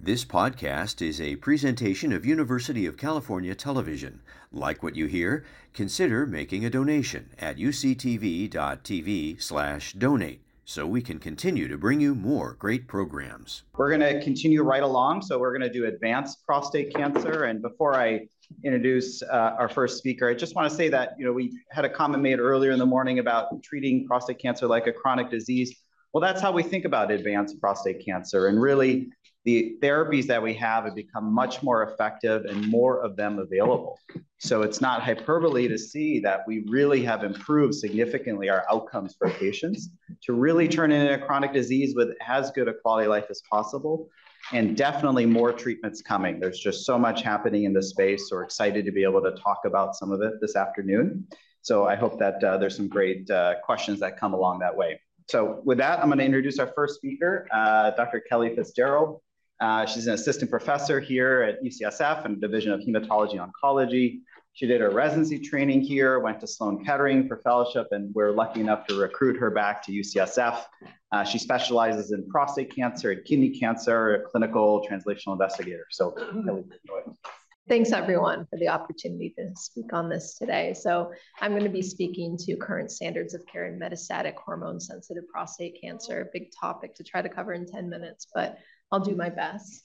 This podcast is a presentation of University of California Television. Like what you hear? Consider making a donation at uctv.tv/donate so we can continue to bring you more great programs. We're going to continue right along. So we're going to do advanced prostate cancer. And before I introduce our first speaker, I just want to say that, we had a comment made earlier in the morning about treating prostate cancer like a chronic disease. Well, that's how we think about advanced prostate cancer. And really, the therapies that we have become much more effective and more of them available. So it's not hyperbole to see that we really have improved significantly our outcomes for patients to really turn it into a chronic disease with as good a quality of life as possible. And definitely more treatments coming. There's just so much happening in this space. So we're excited to be able to talk about some of it this afternoon. So I hope that there's some great questions that come along that way. So with that, I'm going to introduce our first speaker, Dr. Kelly Fitzgerald. She's an assistant professor here at UCSF in the Division of Hematology and Oncology. She did her residency training here, went to Sloan Kettering for fellowship, and we're lucky enough to recruit her back to UCSF. She specializes in prostate cancer and kidney cancer, a clinical translational investigator. So, Kelly, go ahead. Thanks, everyone, for the opportunity to speak on this today. So I'm going to be speaking to current standards of care in metastatic hormone-sensitive prostate cancer, a big topic to try to cover in 10 minutes, but I'll do my best.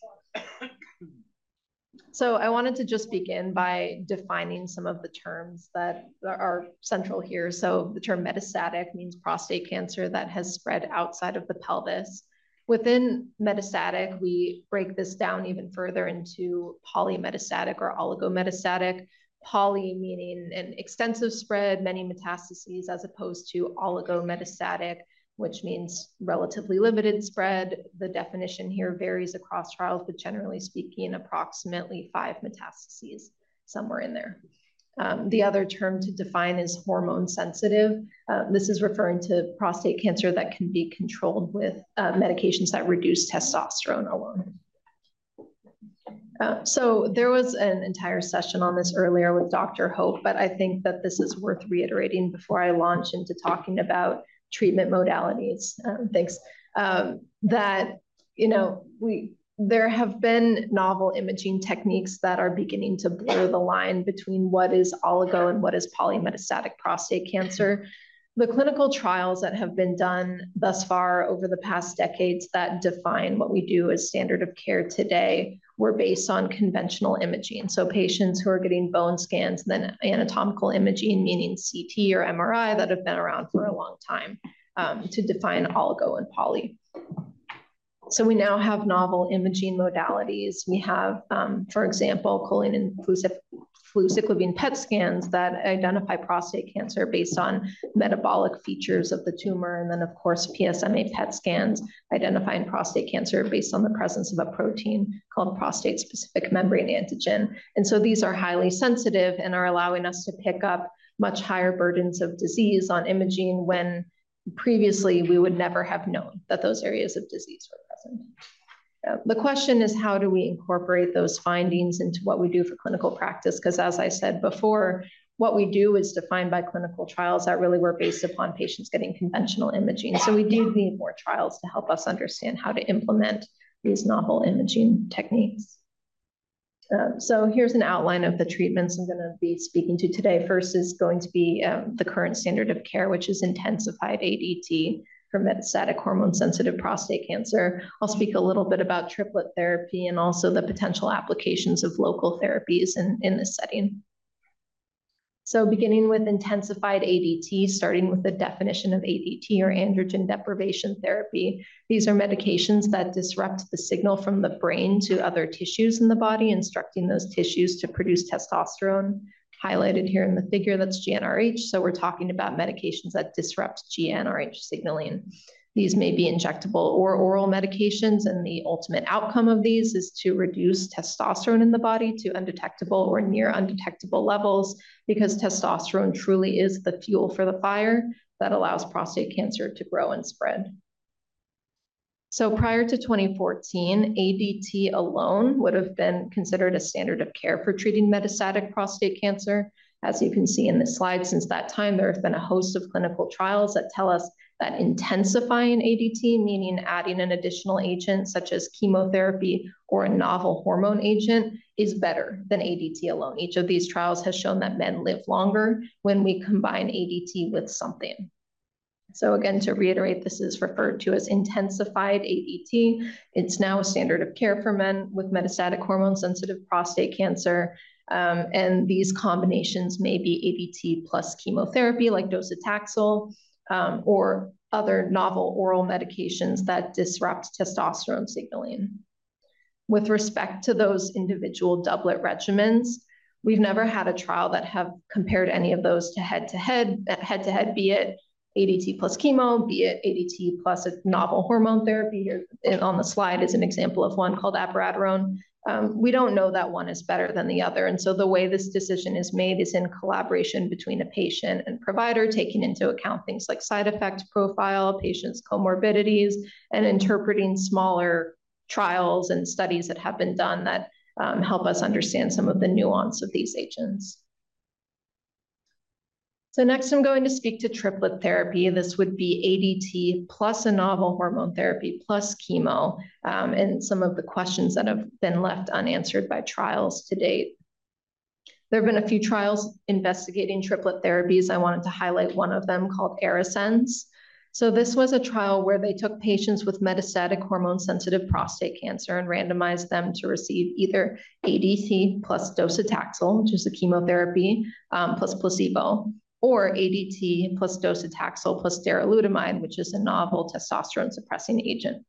So I wanted to just begin by defining some of the terms that are central here. So the term metastatic means prostate cancer that has spread outside of the pelvis. Within metastatic, we break this down even further into polymetastatic or oligometastatic. Poly meaning an extensive spread, many metastases, as opposed to oligometastatic, which means relatively limited spread. The definition here varies across trials, but generally speaking, approximately 5 metastases, somewhere in there. The other term to define is hormone sensitive. This is referring to prostate cancer that can be controlled with medications that reduce testosterone alone. So there was an entire session on this earlier with Dr. Hope, but I think that this is worth reiterating before I launch into talking about treatment modalities. Thanks. There have been novel imaging techniques that are beginning to blur the line between what is oligo and what is polymetastatic prostate cancer. The clinical trials that have been done thus far over the past decades that define what we do as standard of care today were based on conventional imaging. So patients who are getting bone scans, and then anatomical imaging, meaning CT or MRI, that have been around for a long time to define oligo and poly. So we now have novel imaging modalities. We have, for example, choline and flucyclovine PET scans that identify prostate cancer based on metabolic features of the tumor. And then, of course, PSMA PET scans identifying prostate cancer based on the presence of a protein called prostate-specific membrane antigen. And so these are highly sensitive and are allowing us to pick up much higher burdens of disease on imaging when previously we would never have known that those areas of disease were present. The question is, how do we incorporate those findings into what we do for clinical practice? Because as I said before, what we do is defined by clinical trials that really were based upon patients getting conventional imaging. So we do need more trials to help us understand how to implement these novel imaging techniques. So here's an outline of the treatments I'm going to be speaking to today. First is going to be the current standard of care, which is intensified ADT for metastatic hormone-sensitive prostate cancer. I'll speak a little bit about triplet therapy and also the potential applications of local therapies in this setting. So beginning with intensified ADT, starting with the definition of ADT or androgen deprivation therapy. These are medications that disrupt the signal from the brain to other tissues in the body, instructing those tissues to produce testosterone. Highlighted here in the figure, that's GnRH. So we're talking about medications that disrupt GnRH signaling. These may be injectable or oral medications, and the ultimate outcome of these is to reduce testosterone in the body to undetectable or near undetectable levels, because testosterone truly is the fuel for the fire that allows prostate cancer to grow and spread. So prior to 2014, ADT alone would have been considered a standard of care for treating metastatic prostate cancer. As you can see in this slide, since that time, there have been a host of clinical trials that tell us that intensifying ADT, meaning adding an additional agent such as chemotherapy or a novel hormone agent, is better than ADT alone. Each of these trials has shown that men live longer when we combine ADT with something. So again, to reiterate, this is referred to as intensified ADT. It's now a standard of care for men with metastatic hormone-sensitive prostate cancer. And these combinations may be ADT plus chemotherapy like docetaxel, or other novel oral medications that disrupt testosterone signaling. With respect to those individual doublet regimens, we've never had a trial that have compared any of those to head-to-head, be it ADT plus chemo, be it ADT plus a novel hormone therapy. Here on the slide is an example of one called abiraterone. We don't know that one is better than the other. And so the way this decision is made is in collaboration between a patient and provider, taking into account things like side effect profile, patient's comorbidities, and interpreting smaller trials and studies that have been done that help us understand some of the nuance of these agents. So next I'm going to speak to triplet therapy. This would be ADT plus a novel hormone therapy plus chemo, and some of the questions that have been left unanswered by trials to date. There have been a few trials investigating triplet therapies. I wanted to highlight one of them called ARASENS. So this was a trial where they took patients with metastatic hormone-sensitive prostate cancer and randomized them to receive either ADT plus docetaxel, which is a chemotherapy, plus placebo, or ADT plus docetaxel plus darolutamide, which is a novel testosterone-suppressing agent.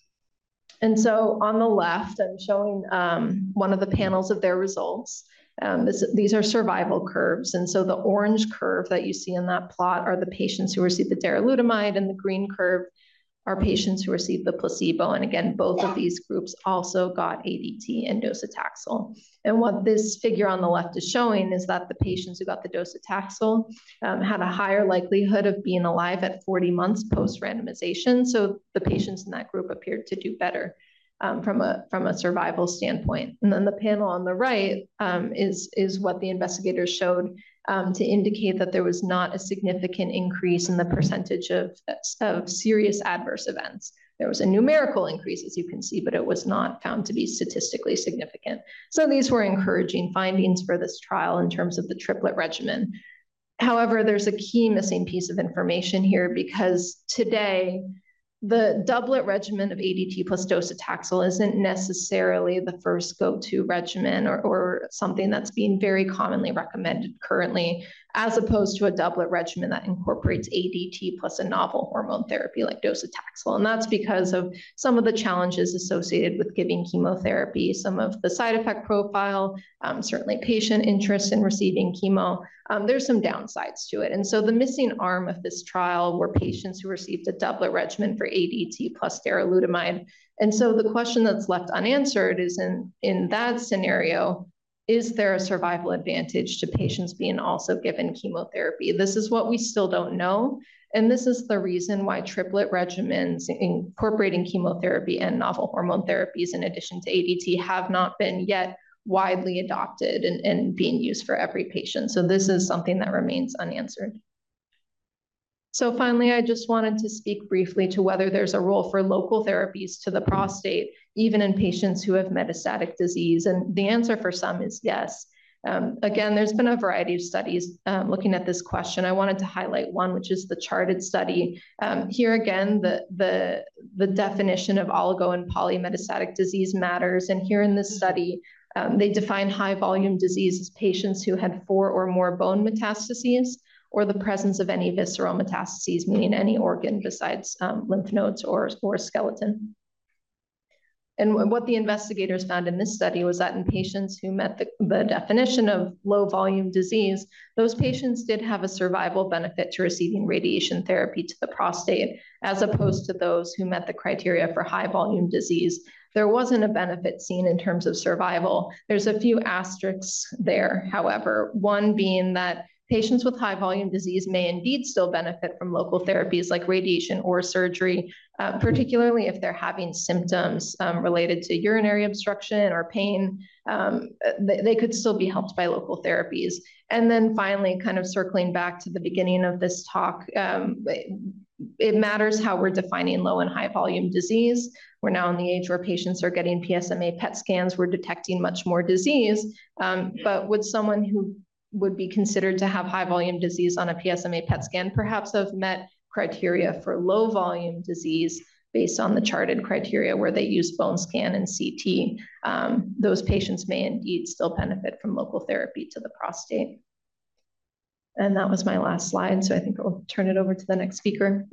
And so on the left, I'm showing one of the panels of their results. These are survival curves. And so the orange curve that you see in that plot are the patients who receive the darolutamide, and the green curve are patients who receive the placebo. And again, both of these groups also got ADT and docetaxel. And what this figure on the left is showing is that the patients who got the docetaxel had a higher likelihood of being alive at 40 months post-randomization. So the patients in that group appeared to do better from a survival standpoint. And then the panel on the right is what the investigators showed to indicate that there was not a significant increase in the percentage of serious adverse events. There was a numerical increase, as you can see, but it was not found to be statistically significant. So these were encouraging findings for this trial in terms of the triplet regimen. However, there's a key missing piece of information here, because today, the doublet regimen of ADT plus docetaxel isn't necessarily the first go-to regimen or something that's being very commonly recommended currently, as opposed to a doublet regimen that incorporates ADT plus a novel hormone therapy like docetaxel. And that's because of some of the challenges associated with giving chemotherapy, some of the side effect profile, certainly patient interest in receiving chemo. There's some downsides to it. And so the missing arm of this trial were patients who received a doublet regimen for ADT plus darolutamide. And so the question that's left unanswered is, in that scenario, is there a survival advantage to patients being also given chemotherapy? This is what we still don't know. And this is the reason why triplet regimens incorporating chemotherapy and novel hormone therapies in addition to ADT have not been yet widely adopted and being used for every patient. So this is something that remains unanswered. So finally, I just wanted to speak briefly to whether there's a role for local therapies to the prostate, even in patients who have metastatic disease. And the answer for some is yes. Again, there's been a variety of studies looking at this question. I wanted to highlight one, which is the CHARTED study. Here again, the definition of oligo and polymetastatic disease matters. And here in this study, they define high volume disease as patients who had 4 or more bone metastases, or the presence of any visceral metastases, meaning any organ besides lymph nodes or skeleton. And what the investigators found in this study was that in patients who met the definition of low volume disease, those patients did have a survival benefit to receiving radiation therapy to the prostate, as opposed to those who met the criteria for high volume disease. There wasn't a benefit seen in terms of survival. There's a few asterisks there, however, one being that patients with high volume disease may indeed still benefit from local therapies like radiation or surgery, particularly if they're having symptoms related to urinary obstruction or pain. They could still be helped by local therapies. And then finally, kind of circling back to the beginning of this talk, it matters how we're defining low and high volume disease. We're now in the age where patients are getting PSMA PET scans. We're detecting much more disease. But would someone who would be considered to have high volume disease on a PSMA PET scan perhaps have met criteria for low volume disease based on the charted criteria where they use bone scan and CT? Those patients may indeed still benefit from local therapy to the prostate. And that was my last slide, so I think I'll turn it over to the next speaker.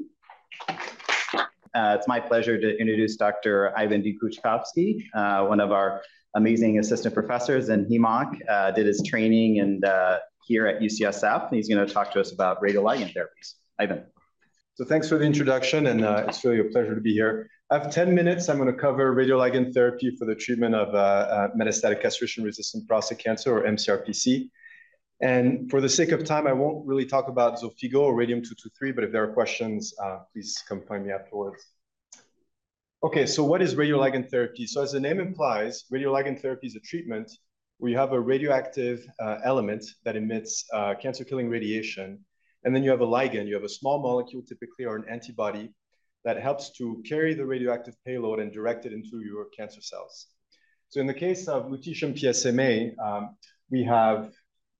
It's my pleasure to introduce Dr. Ivan Dekuchkovsky, one of our amazing assistant professors in HEMONC, did his training and here at UCSF, and he's going to talk to us about radioligand therapies. Ivan. So thanks for the introduction, and it's really a pleasure to be here. I have 10 minutes. I'm going to cover radioligand therapy for the treatment of metastatic castration-resistant prostate cancer, or mCRPC. And for the sake of time, I won't really talk about Xofigo or radium-223, but if there are questions, please come find me afterwards. Okay, so what is radioligand therapy? So as the name implies, radioligand therapy is a treatment where you have a radioactive element that emits cancer-killing radiation, and then you have a ligand, you have a small molecule typically or an antibody that helps to carry the radioactive payload and direct it into your cancer cells. So in the case of lutetium PSMA, we have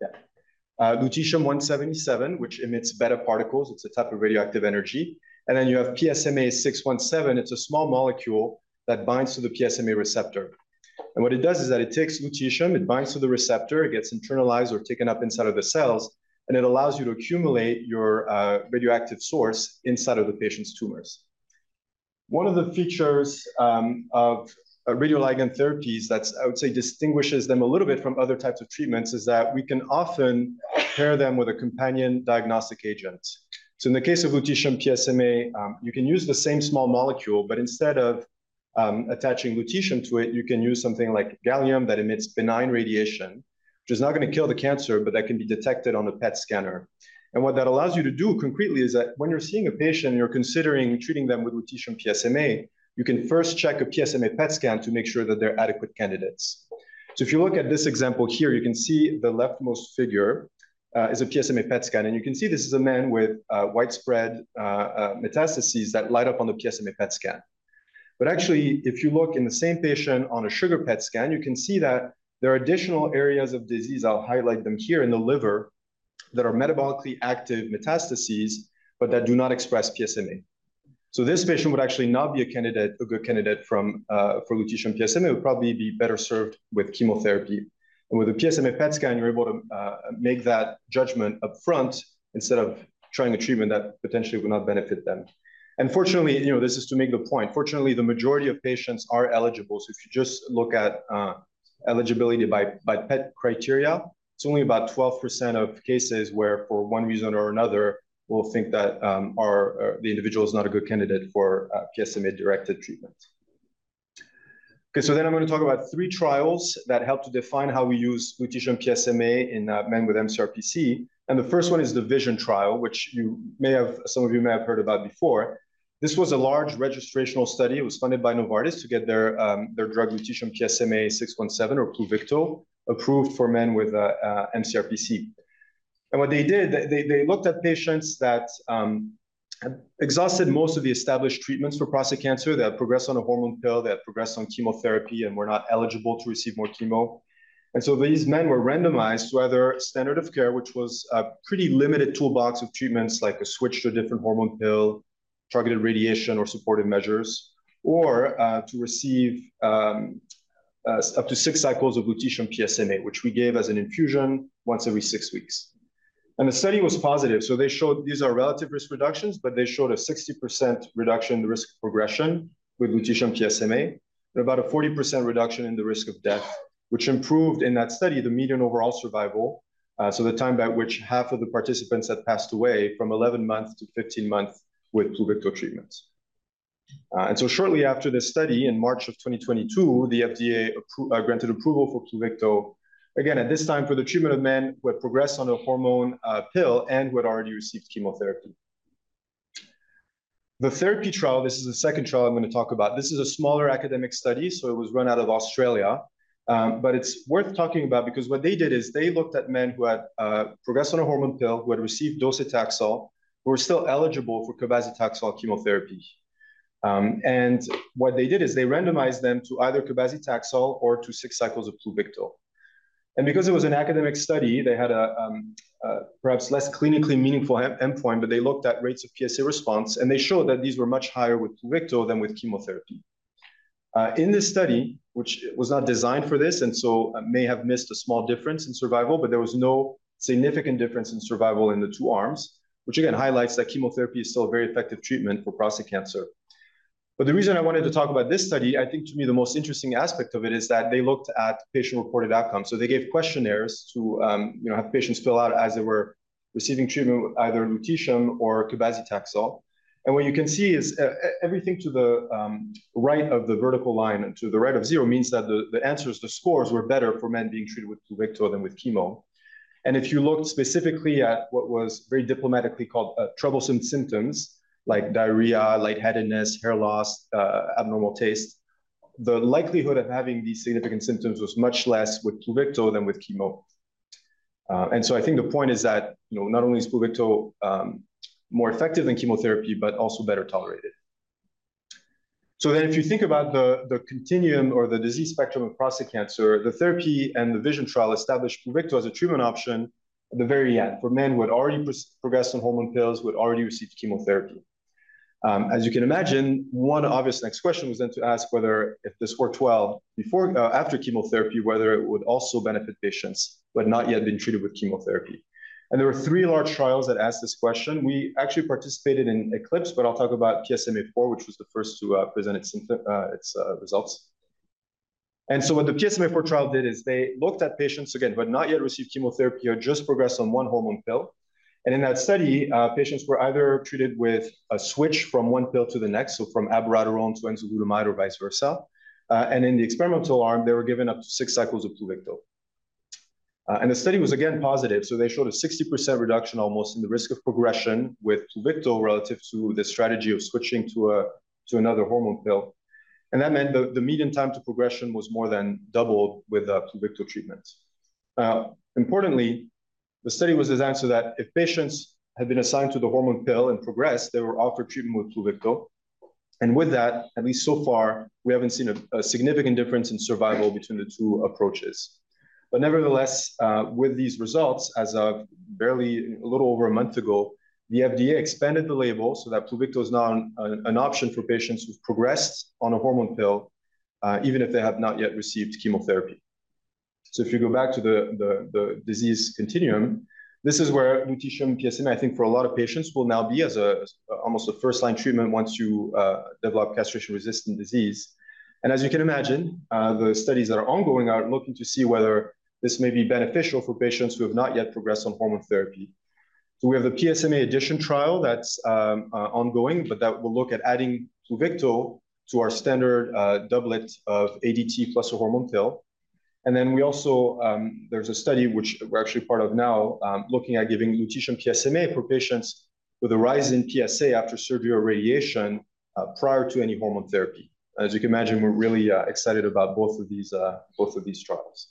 lutetium-177, which emits beta particles. It's a type of radioactive energy. And then you have PSMA-617. It's a small molecule that binds to the PSMA receptor. And what it does is that it takes lutetium, it binds to the receptor, it gets internalized or taken up inside of the cells, and it allows you to accumulate your radioactive source inside of the patient's tumors. One of the features of radioligand therapies that I would say distinguishes them a little bit from other types of treatments is that we can often pair them with a companion diagnostic agent. So in the case of lutetium PSMA, you can use the same small molecule, but instead of attaching lutetium to it, you can use something like gallium that emits benign radiation, which is not going to kill the cancer, but that can be detected on a PET scanner. And what that allows you to do concretely is that when you're seeing a patient and you're considering treating them with lutetium PSMA, you can first check a PSMA PET scan to make sure that they're adequate candidates. So if you look at this example here, you can see the leftmost figure is a PSMA PET scan. And you can see this is a man with widespread metastases that light up on the PSMA PET scan. But actually, if you look in the same patient on a sugar PET scan, you can see that there are additional areas of disease, I'll highlight them here, in the liver that are metabolically active metastases, but that do not express PSMA. So this patient would actually not be a good candidate for lutetium PSMA. It would probably be better served with chemotherapy. And with a PSMA PET scan, you're able to make that judgment up front instead of trying a treatment that potentially would not benefit them. And fortunately, this is to make the point. Fortunately, the majority of patients are eligible. So if you just look at eligibility by PET criteria, it's only about 12% of cases where, for one reason or another, we'll think that the individual is not a good candidate for PSMA-directed treatment. Okay, so then I'm going to talk about 3 trials that help to define how we use lutetium PSMA in men with mCRPC. And the first one is the VISION trial, which some of you may have heard about before. This was a large registrational study. It was funded by Novartis to get their drug lutetium PSMA-617, or Pluvicto, approved for men with mCRPC. And what they did, they looked at patients that had exhausted most of the established treatments for prostate cancer. They had progressed on a hormone pill, they had progressed on chemotherapy, and were not eligible to receive more chemo. And so these men were randomized to either standard of care, which was a pretty limited toolbox of treatments like a switch to a different hormone pill, targeted radiation, or supportive measures, or to receive up to 6 cycles of lutetium PSMA, which we gave as an infusion once every 6 weeks. And the study was positive. So they showed, these are relative risk reductions, but they showed a 60% reduction in the risk of progression with lutetium PSMA, and about a 40% reduction in the risk of death, which improved in that study the median overall survival. So the time by which half of the participants had passed away, from 11 months to 15 months with Pluvicto treatment. And so shortly after this study, in March of 2022, the FDA granted approval for Pluvicto, again, at this time for the treatment of men who had progressed on a hormone pill and who had already received chemotherapy. The therapy trial, this is the second trial I'm going to talk about. This is a smaller academic study, so it was run out of Australia. But it's worth talking about because what they did is they looked at men who had progressed on a hormone pill, who had received docetaxel, who were still eligible for cabazitaxel chemotherapy. And what they did is they randomized them to either cabazitaxel or to 6 cycles of Pluvicto. And because it was an academic study, they had a perhaps less clinically meaningful endpoint, but they looked at rates of PSA response, and they showed that these were much higher with Pluvicto than with chemotherapy. In this study, which was not designed for this, and so may have missed a small difference in survival, but there was no significant difference in survival in the 2 arms, which again highlights that chemotherapy is still a very effective treatment for prostate cancer. But the reason I wanted to talk about this study, I think to me the most interesting aspect of it is that they looked at patient-reported outcomes. So they gave questionnaires to have patients fill out as they were receiving treatment with either lutetium or cabazitaxel. And what you can see is everything to the right of the vertical line and to the right of 0 means that the answers, the scores were better for men being treated with Pluvicto than with chemo. And if you looked specifically at what was very diplomatically called troublesome symptoms, like diarrhea, lightheadedness, hair loss, abnormal taste, the likelihood of having these significant symptoms was much less with Pluvicto than with chemo. And so I think the point is that not only is Pluvicto more effective than chemotherapy, but also better tolerated. So then if you think about the continuum or the disease spectrum of prostate cancer, the therapy and the VISION trial established Pluvicto as a treatment option at the very end for men who had already progressed on hormone pills, who had already received chemotherapy. As you can imagine, one obvious next question was then to ask whether, if this worked well after chemotherapy, whether it would also benefit patients who had not yet been treated with chemotherapy. And there were 3 large trials that asked this question. We actually participated in ECLIPSE, but I'll talk about PSMA-4, which was the first to present its results. And so what the PSMA-4 trial did is they looked at patients, again, who had not yet received chemotherapy or just progressed on 1 hormone pill. And in that study, patients were either treated with a switch from 1 pill to the next, so from abiraterone to enzalutamide or vice versa. And in the experimental arm, they were given up to 6 cycles of Pluvicto. And the study was again positive. So they showed a 60% reduction almost in the risk of progression with Pluvicto relative to the strategy of switching to another hormone pill. And that meant the median time to progression was more than doubled with Pluvicto treatment. Importantly, the study was designed so that if patients had been assigned to the hormone pill and progressed, they were offered treatment with Pluvicto. And with that, at least so far, we haven't seen a significant difference in survival between the 2 approaches. But nevertheless, with these results, as of barely a little over a month ago, the FDA expanded the label so that Pluvicto is now an option for patients who've progressed on a hormone pill, even if they have not yet received chemotherapy. So if you go back to the disease continuum, this is where lutetium PSMA, I think for a lot of patients, will now be as almost a first-line treatment once you develop castration-resistant disease. And as you can imagine, the studies that are ongoing are looking to see whether this may be beneficial for patients who have not yet progressed on hormone therapy. So we have the PSMA addition trial that's ongoing, but that will look at adding Pluvicto to our standard doublet of ADT plus a hormone pill. And then we also, there's a study which we're actually part of now, looking at giving lutetium PSMA for patients with a rise in PSA after surgery or radiation prior to any hormone therapy. As you can imagine, we're really excited about both of these trials.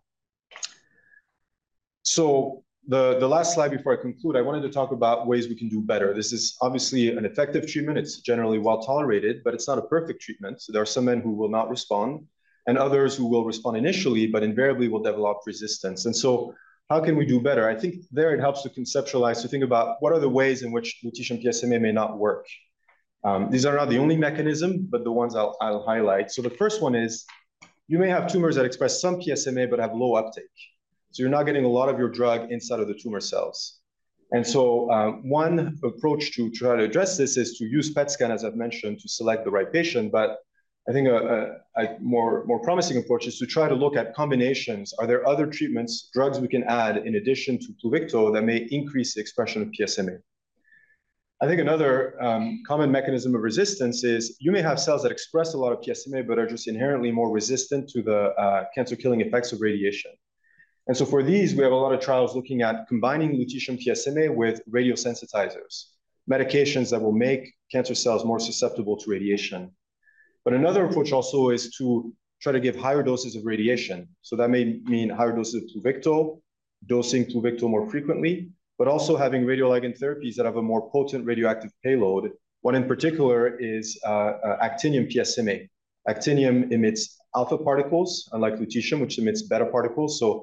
So the last slide before I conclude, I wanted to talk about ways we can do better. This is obviously an effective treatment. It's generally well tolerated, but it's not a perfect treatment. So there are some men who will not respond and others who will respond initially, but invariably will develop resistance. And so how can we do better? I think there it helps to conceptualize, to think about what are the ways in which lutetium PSMA may not work. These are not the only mechanism, but the ones I'll highlight. So the first one is you may have tumors that express some PSMA but have low uptake. So you're not getting a lot of your drug inside of the tumor cells. And so one approach to try to address this is to use PET scan, as I've mentioned, to select the right patient. But I think a more promising approach is to try to look at combinations. Are there other treatments, drugs we can add in addition to Pluvicto that may increase the expression of PSMA? I think another common mechanism of resistance is you may have cells that express a lot of PSMA but are just inherently more resistant to the cancer-killing effects of radiation. And so for these, we have a lot of trials looking at combining lutetium PSMA with radiosensitizers, medications that will make cancer cells more susceptible to radiation. But another approach also is to try to give higher doses of radiation. So that may mean higher doses of Pluvicto, dosing Pluvicto more frequently, but also having radioligand therapies that have a more potent radioactive payload. One in particular is actinium PSMA. Actinium emits alpha particles, unlike lutetium, which emits beta particles, so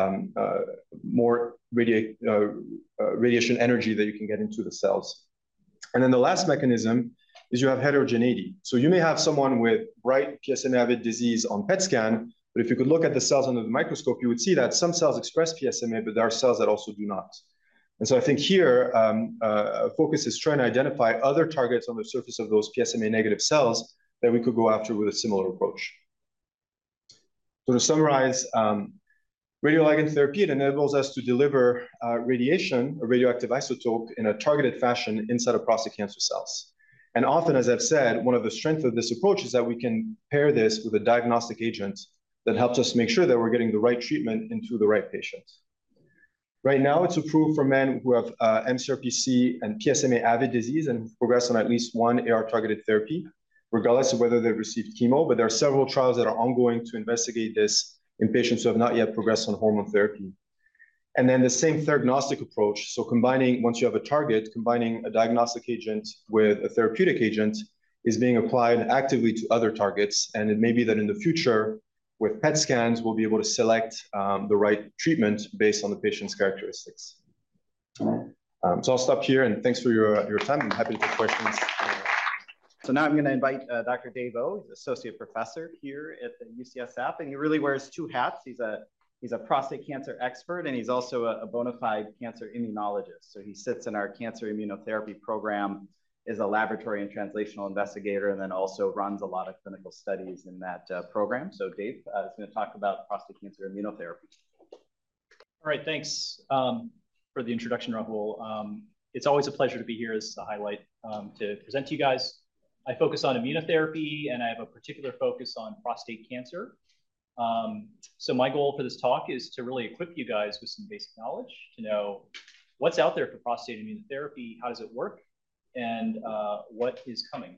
more radiation energy that you can get into the cells. And then the last mechanism is you have heterogeneity. So you may have someone with bright PSMA-avid disease on PET scan, but if you could look at the cells under the microscope, you would see that some cells express PSMA, but there are cells that also do not. And so I think here, focus is trying to identify other targets on the surface of those PSMA-negative cells that we could go after with a similar approach. So to summarize, radioligand therapy, it enables us to deliver radiation, a radioactive isotope, in a targeted fashion inside of prostate cancer cells. And often, as I've said, one of the strengths of this approach is that we can pair this with a diagnostic agent that helps us make sure that we're getting the right treatment into the right patient. Right now, it's approved for men who have mCRPC and PSMA-avid disease and who've progressed on at least one AR-targeted therapy, regardless of whether they've received chemo. But there are several trials that are ongoing to investigate this in patients who have not yet progressed on hormone therapy. And then the same theragnostic approach. So combining, once you have a target, combining a diagnostic agent with a therapeutic agent is being applied actively to other targets. And it may be that in the future, with PET scans, we'll be able to select the right treatment based on the patient's characteristics. So I'll stop here, and thanks for your time. I'm happy to take questions. So now I'm going to invite Dr. Dave O. He's associate professor here at the UCSF, and he really wears two hats. He's a prostate cancer expert, and he's also a bona fide cancer immunologist. So he sits in our cancer immunotherapy program, is a laboratory and translational investigator, and then also runs a lot of clinical studies in that program. So Dave is going to talk about prostate cancer immunotherapy. All right, thanks for the introduction, Rahul. It's always a pleasure to be here as a highlight to present to you guys. I focus on immunotherapy, and I have a particular focus on prostate cancer. So my goal for this talk is to really equip you guys with some basic knowledge to know what's out there for prostate immunotherapy, how does it work, and what is coming.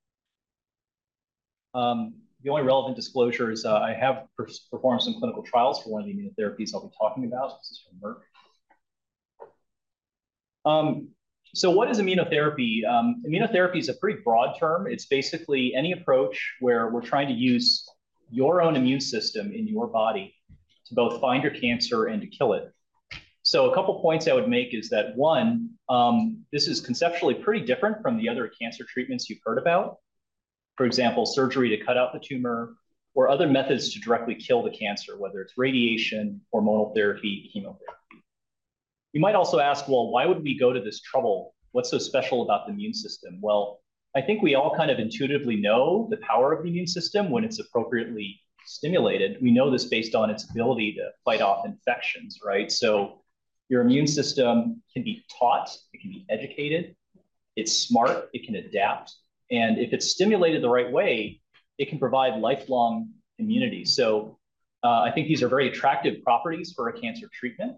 The only relevant disclosure is I have performed some clinical trials for one of the immunotherapies I'll be talking about. This is from Merck. So what is immunotherapy? Immunotherapy is a pretty broad term. It's basically any approach where we're trying to use your own immune system in your body to both find your cancer and to kill it. So a couple points I would make is that one, this is conceptually pretty different from the other cancer treatments you've heard about. For example, surgery to cut out the tumor or other methods to directly kill the cancer, whether it's radiation, hormonal therapy, chemotherapy. You might also ask, well, why would we go to this trouble? What's so special about the immune system? Well, I think we all kind of intuitively know the power of the immune system when it's appropriately stimulated. We know this based on its ability to fight off infections, right? So your immune system can be taught, it can be educated, it's smart, it can adapt. And if it's stimulated the right way, it can provide lifelong immunity. So I think these are very attractive properties for a cancer treatment.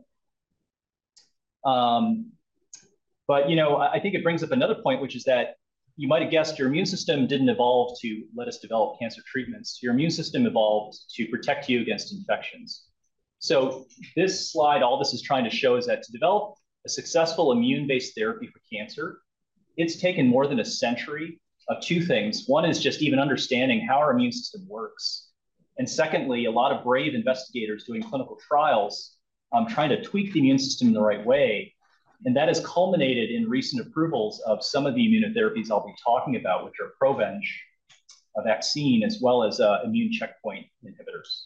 But, you know, I think it brings up another point, which is that you might have guessed your immune system didn't evolve to let us develop cancer treatments. Your immune system evolved to protect you against infections. So this slide, all this is trying to show is that to develop a successful immune-based therapy for cancer, it's taken more than a century of two things. One is just even understanding how our immune system works. And secondly, a lot of brave investigators doing clinical trials trying to tweak the immune system in the right way. And that has culminated in recent approvals of some of the immunotherapies I'll be talking about, which are Provenge, a vaccine, as well as immune checkpoint inhibitors.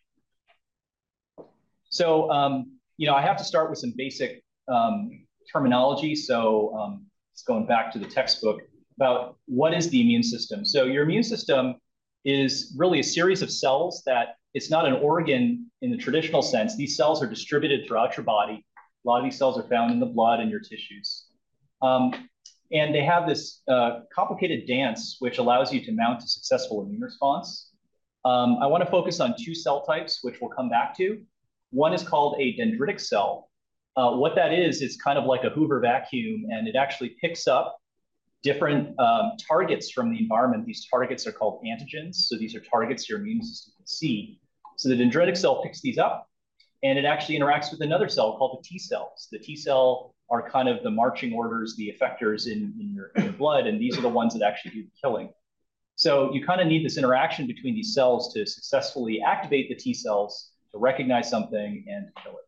So, you know, I have to start with some basic terminology. So it's going back to the textbook about what is the immune system. So your immune system is really a series of cells that it's not an organ in the traditional sense. These cells are distributed throughout your body. A lot of these cells are found in the blood and your tissues. And they have this complicated dance, which allows you to mount a successful immune response. I want to focus on two cell types, which we'll come back to. One is called a dendritic cell. What that is, it's kind of like a Hoover vacuum, and it actually picks up different targets from the environment. These targets are called antigens. So these are targets your immune system can see. So the dendritic cell picks these up, and it actually interacts with another cell called the T cells. The T cell are kind of the marching orders, the effectors in your blood, and these are the ones that actually do the killing. So you kind of need this interaction between these cells to successfully activate the T cells to recognize something and to kill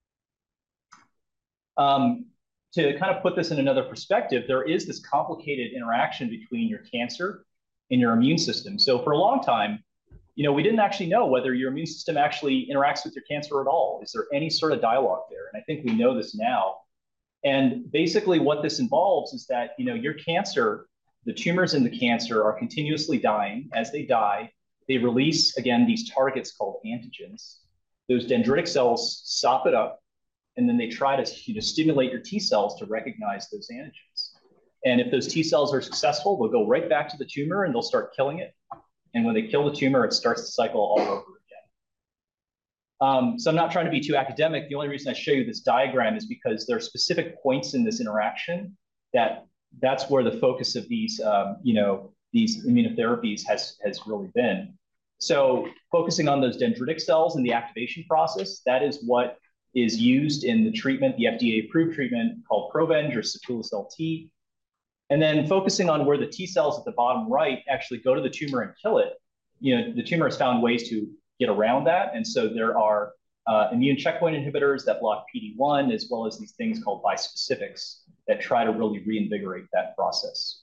it. To kind of put this in another perspective, there is this complicated interaction between your cancer and your immune system. So for a long time, we didn't actually know whether your immune system actually interacts with your cancer at all. Is there any sort of dialogue there? And I think we know this now. And basically what this involves is that, your cancer, the tumors in the cancer are continuously dying. As they die, they release, again, these targets called antigens. Those dendritic cells sop it up, and then they try to stimulate your T cells to recognize those antigens. And if those T cells are successful, they'll go right back to the tumor and they'll start killing it. And when they kill the tumor, it starts the cycle all over again. So I'm not trying to be too academic. The only reason I show you this diagram is because there are specific points in this interaction that's where the focus of these, these immunotherapies has really been. So focusing on those dendritic cells and the activation process, that is what is used in the treatment, the FDA-approved treatment called Provenge or Sipuleucel T. And then focusing on where the T cells at the bottom right actually go to the tumor and kill it. The tumor has found ways to get around that. And so there are immune checkpoint inhibitors that block PD-1, as well as these things called bispecifics that try to really reinvigorate that process.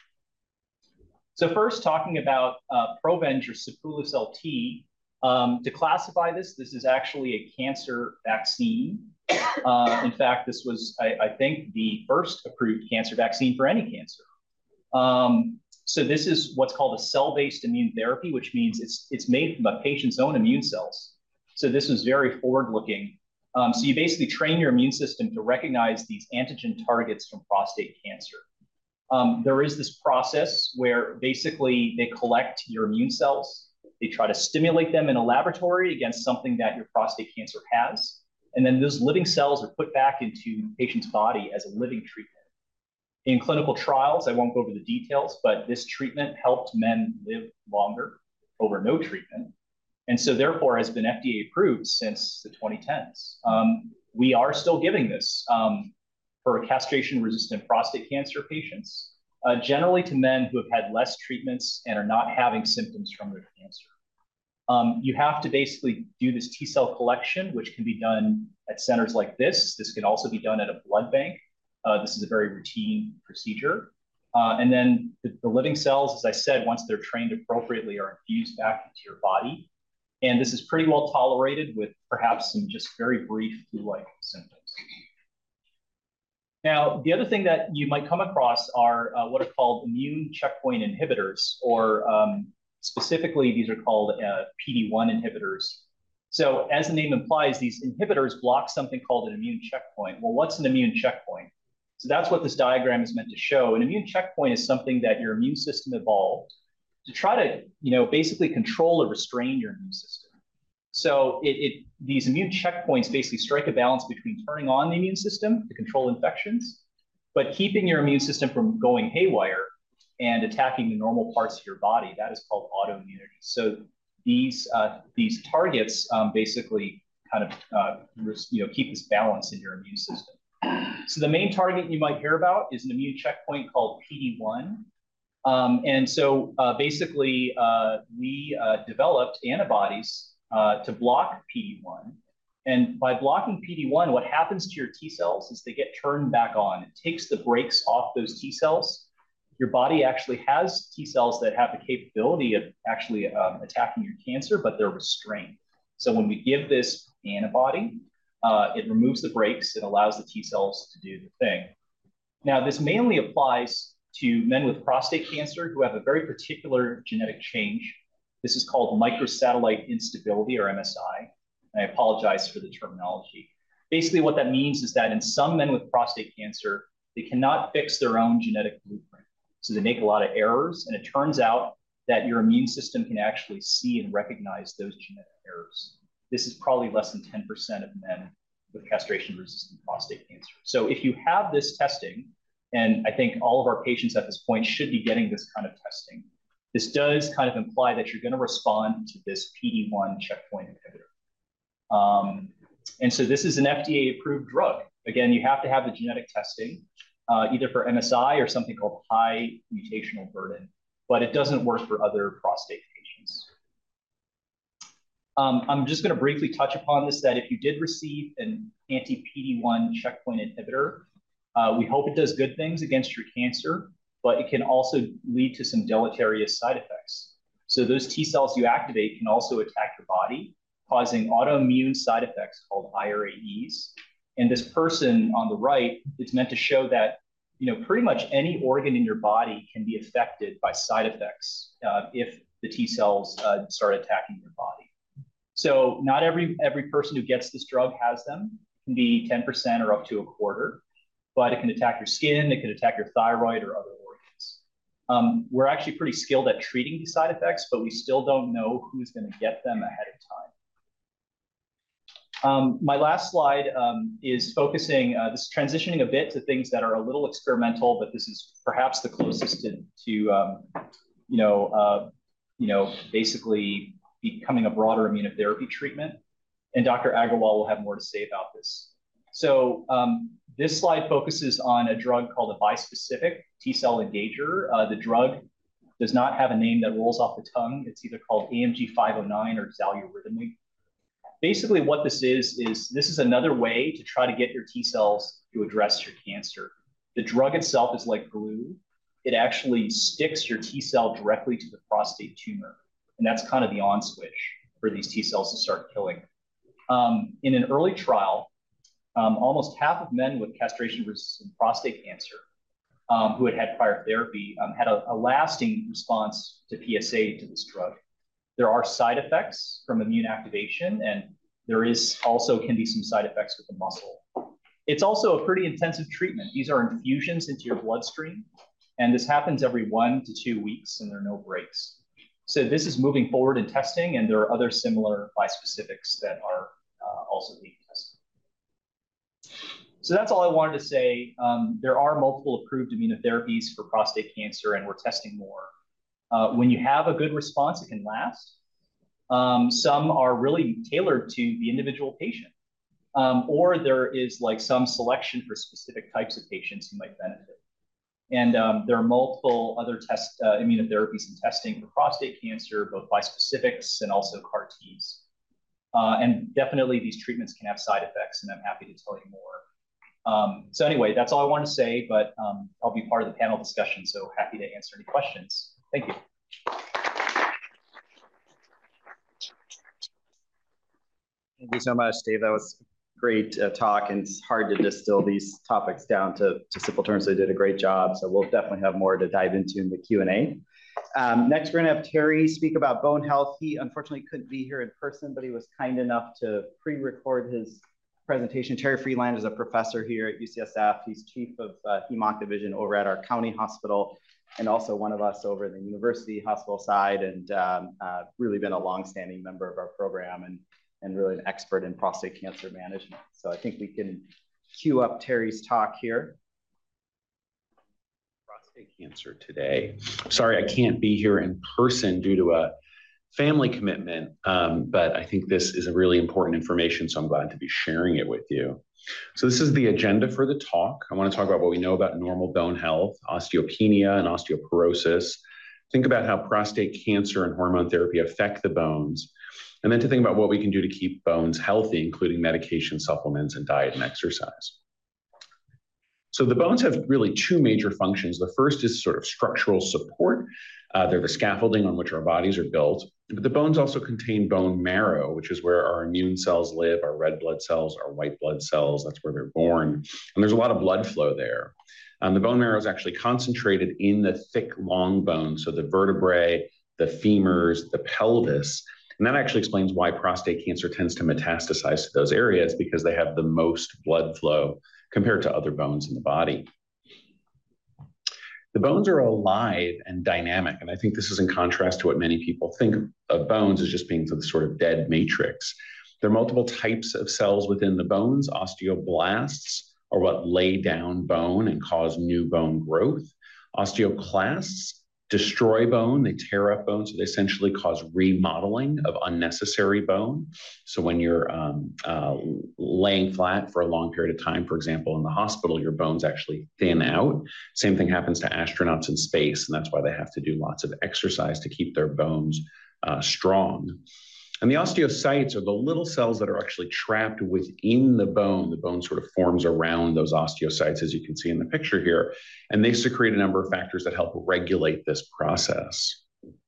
So first, talking about Provenge or Sipuleucel T. To classify this is actually a cancer vaccine. In fact, this was, I think, the first approved cancer vaccine for any cancer. So this is what's called a cell-based immune therapy, which means it's made from a patient's own immune cells. So this was very forward-looking. So you basically train your immune system to recognize these antigen targets from prostate cancer. There is this process where basically they collect your immune cells. They try to stimulate them in a laboratory against something that your prostate cancer has. And then those living cells are put back into the patient's body as a living treatment. In clinical trials, I won't go over the details, but this treatment helped men live longer over no treatment. And so therefore has been FDA approved since the 2010s. We are still giving this for castration-resistant prostate cancer patients, generally to men who have had less treatments and are not having symptoms from their cancer. You have to basically do this T cell collection, which can be done at centers like this. This can also be done at a blood bank. This is a very routine procedure. And then the living cells, as I said, once they're trained appropriately, are infused back into your body. And this is pretty well tolerated with perhaps some just very brief flu-like symptoms. Now, the other thing that you might come across are what are called immune checkpoint inhibitors, or specifically, these are called PD-1 inhibitors. So as the name implies, these inhibitors block something called an immune checkpoint. Well, what's an immune checkpoint? So that's what this diagram is meant to show. An immune checkpoint is something that your immune system evolved to try to, basically control or restrain your immune system. So these immune checkpoints basically strike a balance between turning on the immune system to control infections, but keeping your immune system from going haywire and attacking the normal parts of your body. That is called autoimmunity. So these targets basically kind of keep this balance in your immune system. So the main target you might hear about is an immune checkpoint called PD-1. And so basically, we developed antibodies to block PD-1. And by blocking PD-1, what happens to your T cells is they get turned back on. It takes the brakes off those T cells. Your body actually has T cells that have the capability of actually attacking your cancer, but they're restrained. So when we give this antibody, it removes the brakes. It allows the T cells to do the thing. Now, this mainly applies to men with prostate cancer who have a very particular genetic change. This is called microsatellite instability, or MSI. I apologize for the terminology. Basically, what that means is that in some men with prostate cancer, they cannot fix their own genetic blueprint. So they make a lot of errors, and it turns out that your immune system can actually see and recognize those genetic errors. This is probably less than 10% of men with castration-resistant prostate cancer. So if you have this testing, and I think all of our patients at this point should be getting this kind of testing, this does kind of imply that you're going to respond to this PD-1 checkpoint inhibitor. And so this is an FDA-approved drug. Again, you have to have the genetic testing, either for MSI or something called high mutational burden, but it doesn't work for other prostate patients. I'm just going to briefly touch upon this, that if you did receive an anti-PD-1 checkpoint inhibitor, we hope it does good things against your cancer, but it can also lead to some deleterious side effects. So those T cells you activate can also attack your body, causing autoimmune side effects called IRAEs. And this person on the right, it's meant to show that, you know, pretty much any organ in your body can be affected by side effects if the T cells start attacking your body. So not every person who gets this drug has them. It can be 10% or up to a quarter, but it can attack your skin, it can attack your thyroid or other organs. We're actually pretty skilled at treating these side effects, but we still don't know who's going to get them ahead of time. My last slide is focusing, this transitioning a bit to things that are a little experimental, but this is perhaps the closest to basically becoming a broader immunotherapy treatment. And Dr. Agarwal will have more to say about this. So this slide focuses on a drug called a bispecific T-cell engager. The drug does not have a name that rolls off the tongue. It's either called AMG 509 or xaluritamig. Basically what this is another way to try to get your T cells to address your cancer. The drug itself is like glue. It actually sticks your T cell directly to the prostate tumor. And that's kind of the on switch for these T cells to start killing. In an early trial, almost half of men with castration-resistant prostate cancer who had prior therapy had a lasting response to PSA to this drug. There are side effects from immune activation, and there is also can be some side effects with the muscle. It's also a pretty intensive treatment. These are infusions into your bloodstream, and this happens every 1 to 2 weeks, and there are no breaks. So this is moving forward in testing, and there are other similar bispecifics that are also being tested. So that's all I wanted to say. There are multiple approved immunotherapies for prostate cancer, and we're testing more. When you have a good response, it can last. Some are really tailored to the individual patient, or there is like some selection for specific types of patients who might benefit. And there are multiple other immunotherapies in testing for prostate cancer, both bispecifics and also CAR-Ts. And definitely these treatments can have side effects, and I'm happy to tell you more. So anyway, that's all I wanted to say, but I'll be part of the panel discussion, so happy to answer any questions. Thank you. Thank you so much, Dave. That was a great talk, and it's hard to distill these topics down to simple terms. So you did a great job. So we'll definitely have more to dive into in the Q&A. Next, we're going to have Terry speak about bone health. He unfortunately couldn't be here in person, but he was kind enough to pre-record his presentation. Terry Freeland is a professor here at UCSF. He's chief of HEMOC division over at our county hospital, and also one of us over the university hospital side, and really been a longstanding member of our program and really an expert in prostate cancer management. So I think we can cue up Terry's talk here. Prostate cancer today. Sorry, I can't be here in person due to a family commitment, but I think this is a really important information, so I'm glad to be sharing it with you. So this is the agenda for the talk. I want to talk about what we know about normal bone health, osteopenia and osteoporosis, think about how prostate cancer and hormone therapy affect the bones, and then to think about what we can do to keep bones healthy, including medication, supplements, and diet and exercise. So the bones have really two major functions. The first is sort of structural support. They're the scaffolding on which our bodies are built. But the bones also contain bone marrow, which is where our immune cells live, our red blood cells, our white blood cells. That's where they're born. And there's a lot of blood flow there. The bone marrow is actually concentrated in the thick, long bones, so the vertebrae, the femurs, the pelvis. And that actually explains why prostate cancer tends to metastasize to those areas, because they have the most blood flow compared to other bones in the body. The bones are alive and dynamic, and I think this is in contrast to what many people think of bones as just being the sort of dead matrix. There are multiple types of cells within the bones. Osteoblasts are what lay down bone and cause new bone growth. Osteoclasts destroy bone, they tear up bone, so they essentially cause remodeling of unnecessary bone. So when you're laying flat for a long period of time, for example, in the hospital, your bones actually thin out. Same thing happens to astronauts in space, and that's why they have to do lots of exercise to keep their bones strong. And the osteocytes are the little cells that are actually trapped within the bone. The bone sort of forms around those osteocytes, as you can see in the picture here, and they secrete a number of factors that help regulate this process.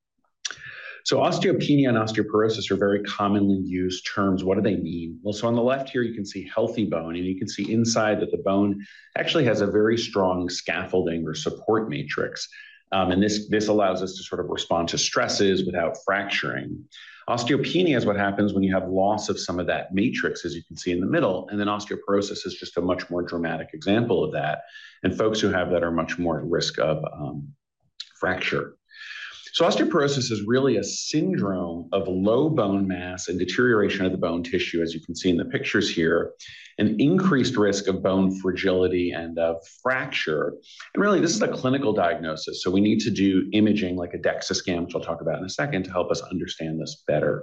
So osteopenia and osteoporosis are very commonly used terms. What do they mean? Well, so on the left here, you can see healthy bone, and you can see inside that the bone actually has a very strong scaffolding or support matrix. And this allows us to sort of respond to stresses without fracturing. Osteopenia is what happens when you have loss of some of that matrix, as you can see in the middle, and then osteoporosis is just a much more dramatic example of that. And folks who have that are much more at risk of fracture. So osteoporosis is really a syndrome of low bone mass and deterioration of the bone tissue, as you can see in the pictures here, an increased risk of bone fragility and of fracture. And really, this is a clinical diagnosis. So we need to do imaging like a DEXA scan, which I'll talk about in a second, to help us understand this better.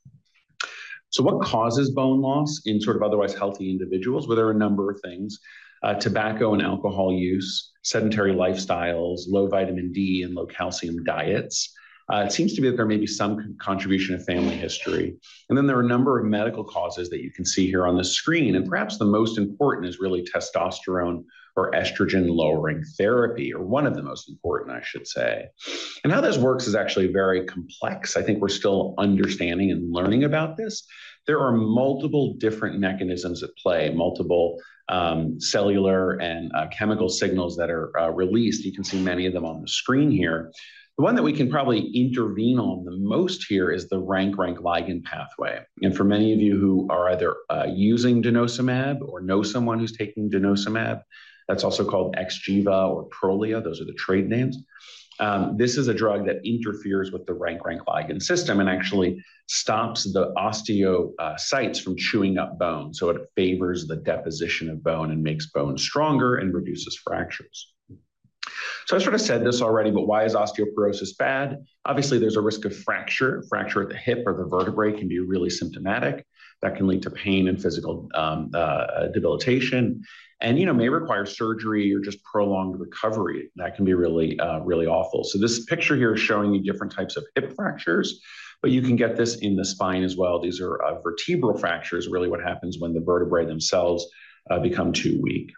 So what causes bone loss in sort of otherwise healthy individuals? Well, there are a number of things. Tobacco and alcohol use, sedentary lifestyles, low vitamin D and low calcium diets. It seems to be that there may be some contribution of family history. And then there are a number of medical causes that you can see here on the screen. And perhaps the most important is really testosterone or estrogen lowering therapy, or one of the most important, I should say. And how this works is actually very complex. I think we're still understanding and learning about this. There are multiple different mechanisms at play, multiple cellular and chemical signals that are released. You can see many of them on the screen here. The one that we can probably intervene on the most here is the rank-rank ligand pathway. And for many of you who are either using denosumab or know someone who's taking denosumab, that's also called Xgeva or Prolia. Those are the trade names. This is a drug that interferes with the rank-rank ligand system and actually stops the osteocytes from chewing up bone. So it favors the deposition of bone and makes bone stronger and reduces fractures. So I sort of said this already, but why is osteoporosis bad? Obviously, there's a risk of fracture. Fracture at the hip or the vertebrae can be really symptomatic. That can lead to pain and physical debilitation, and may require surgery or just prolonged recovery. That can be really, really awful. So this picture here is showing you different types of hip fractures, but you can get this in the spine as well. These are vertebral fractures, really what happens when the vertebrae themselves become too weak.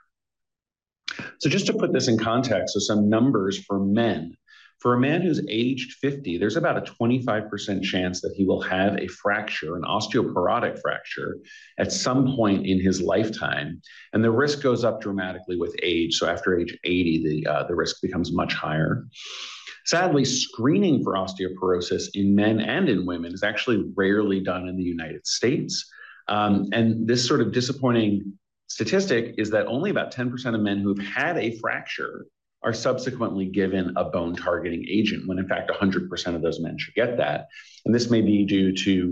So just to put this in context, so some numbers for men. For a man who's aged 50, there's about a 25% chance that he will have a fracture, an osteoporotic fracture, at some point in his lifetime. And the risk goes up dramatically with age. So after age 80, the risk becomes much higher. Sadly, screening for osteoporosis in men and in women is actually rarely done in the United States. And this sort of disappointing statistic is that only about 10% of men who've had a fracture are subsequently given a bone targeting agent, when in fact 100% of those men should get that. And this may be due to,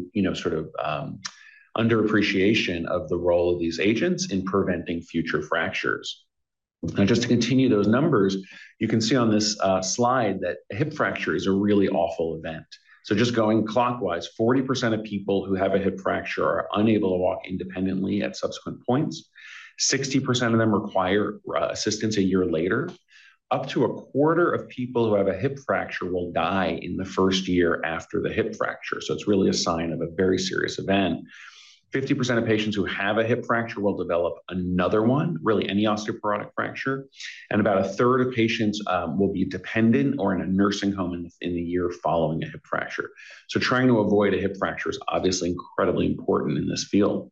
underappreciation of the role of these agents in preventing future fractures. Now, just to continue those numbers, you can see on this slide that a hip fracture is a really awful event. So just going clockwise, 40% of people who have a hip fracture are unable to walk independently at subsequent points. 60% of them require assistance a year later. Up to a quarter of people who have a hip fracture will die in the first year after the hip fracture. So it's really a sign of a very serious event. 50% of patients who have a hip fracture will develop another one, really any osteoporotic fracture. And about a third of patients will be dependent or in a nursing home in the year following a hip fracture. So trying to avoid a hip fracture is obviously incredibly important in this field.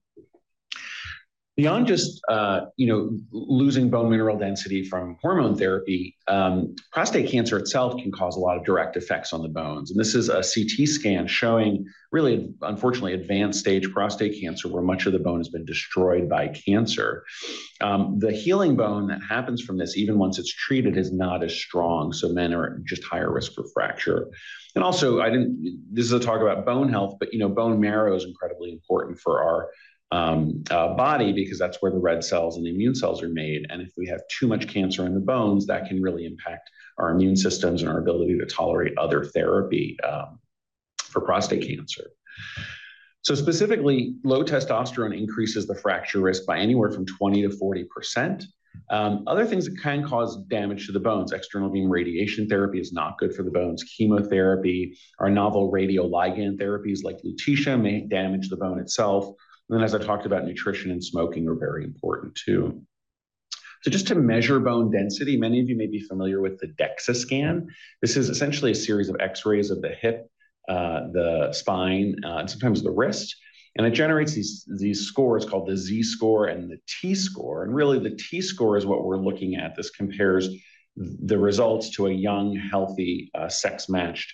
Beyond just losing bone mineral density from hormone therapy, prostate cancer itself can cause a lot of direct effects on the bones. And this is a CT scan showing really, unfortunately, advanced stage prostate cancer where much of the bone has been destroyed by cancer. The healing bone that happens from this, even once it's treated, is not as strong. So men are just higher risk for fracture. And also, this is a talk about bone health, but bone marrow is incredibly important for our body, because that's where the red cells and the immune cells are made. And if we have too much cancer in the bones, that can really impact our immune systems and our ability to tolerate other therapy for prostate cancer. So specifically, low testosterone increases the fracture risk by anywhere from 20 to 40%. Other things that can cause damage to the bones: external beam radiation therapy is not good for the bones. Chemotherapy, our novel radioligand therapies like lutetia may damage the bone itself. And then, as I talked about, nutrition and smoking are very important too. So just to measure bone density, many of you may be familiar with the DEXA scan. This is essentially a series of x-rays of the hip, the spine, and sometimes the wrist. And it generates these scores called the Z-score and the T-score. And really the T-score is what we're looking at. This compares the results to a young, healthy, sex-matched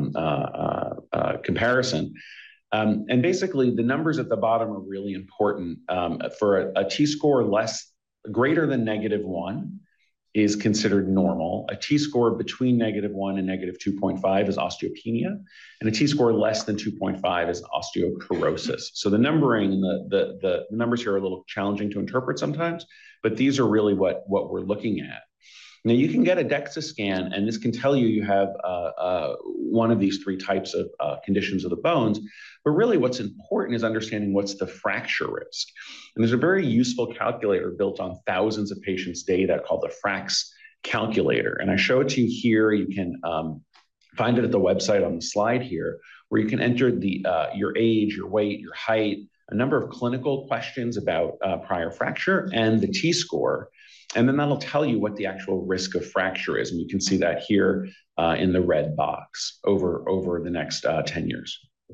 comparison. And basically the numbers at the bottom are really important. For a T-score greater than -1 is considered normal. A T-score between -1 and -2.5 is osteopenia, and a T-score less than 2.5 is osteoporosis. So the numbering and the numbers here are a little challenging to interpret sometimes, but these are really what we're looking at. Now you can get a DEXA scan, and this can tell you have one of these three types of conditions of the bones. But really what's important is understanding what's the fracture risk. And there's a very useful calculator built on thousands of patients' data called the FRAX calculator. And I show it to you here. You can find it at the website on the slide here, where you can enter your age, your weight, your height, a number of clinical questions about prior fracture, and the T-score. And then that'll tell you what the actual risk of fracture is. And you can see that here in the red box over the next 10 years.